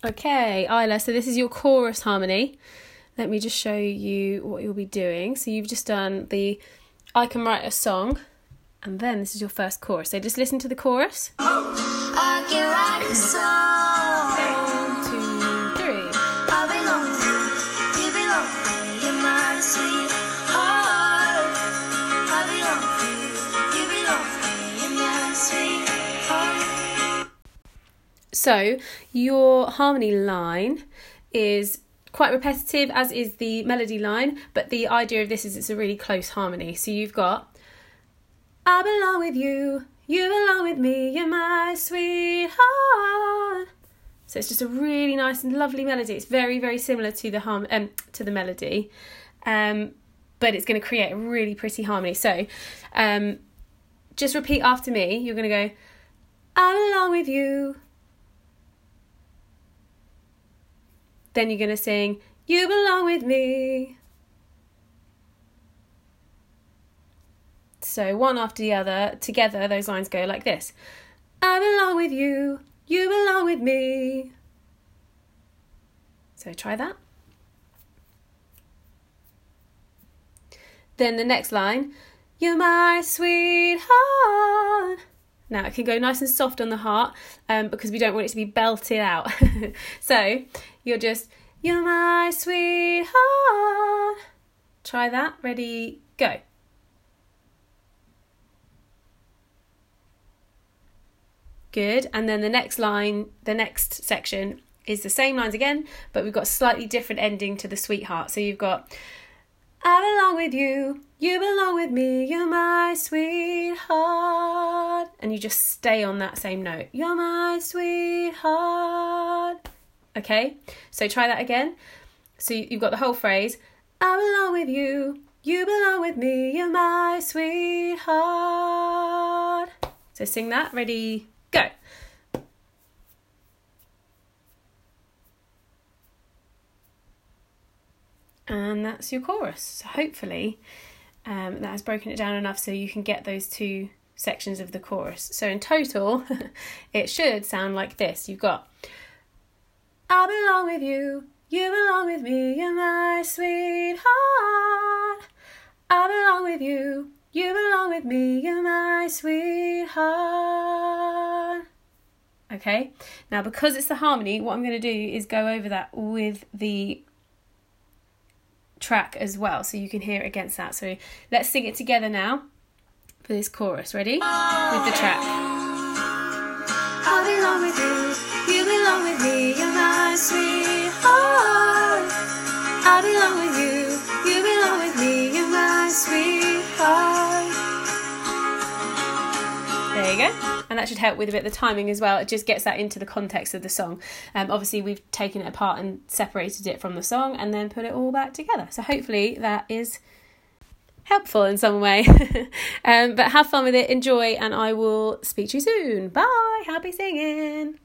Okay, Isla, so this is your chorus harmony. Let me just show you what you'll be doing. So you've just done the I Can Write a Song, and then this is your first chorus. So just listen to the chorus. I can write a song. 1, 2, 3. I belong to you, belong to me, you're my sweetheart. I belong to you, belong to me, you're my sweetheart. So your harmony line is quite repetitive, as is the melody line, but the idea of this is it's a really close harmony. So you've got I belong with you, you belong with me, you're my sweetheart. So it's just a really nice and lovely melody. It's very, very similar to the melody, but it's going to create a really pretty harmony. So just repeat after me. You're going to go, I belong with you. Then you're going to sing, you belong with me. So one after the other, together, those lines go like this. I belong with you, you belong with me. So try that. Then the next line, you're my sweetheart. Now it can go nice and soft on the heart because we don't want it to be belted out. So you're my sweetheart. Try that. Ready, go. Good. And then the next section is the same lines again, but we've got a slightly different ending to the sweetheart. So you've got, I belong with you, you belong with me, you're my sweetheart. And you just stay on that same note. You're my sweetheart. Okay, so try that again. So you've got the whole phrase, I belong with you, you belong with me, you're my sweetheart. So sing that. Ready, go. And that's your chorus. So hopefully that has broken it down enough so you can get those two sections of the chorus. So in total, it should sound like this. You've got, I belong with you, you belong with me, you're my sweetheart. I belong with you, you belong with me, you're my sweetheart. Okay, now because it's the harmony, what I'm going to do is go over that with the track as well, so you can hear it against that. So let's sing it together now for this chorus. Ready? With the track. I belong with you, you belong with me, you're my sweetheart. I belong with you, you belong with me, you're my sweetheart. There you go. And that should help with a bit of the timing as well. It just gets that into the context of the song. Obviously, we've taken it apart and separated it from the song and then put it all back together. So hopefully that is helpful in some way. But have fun with it, enjoy, and I will speak to you soon. Bye. Happy singing.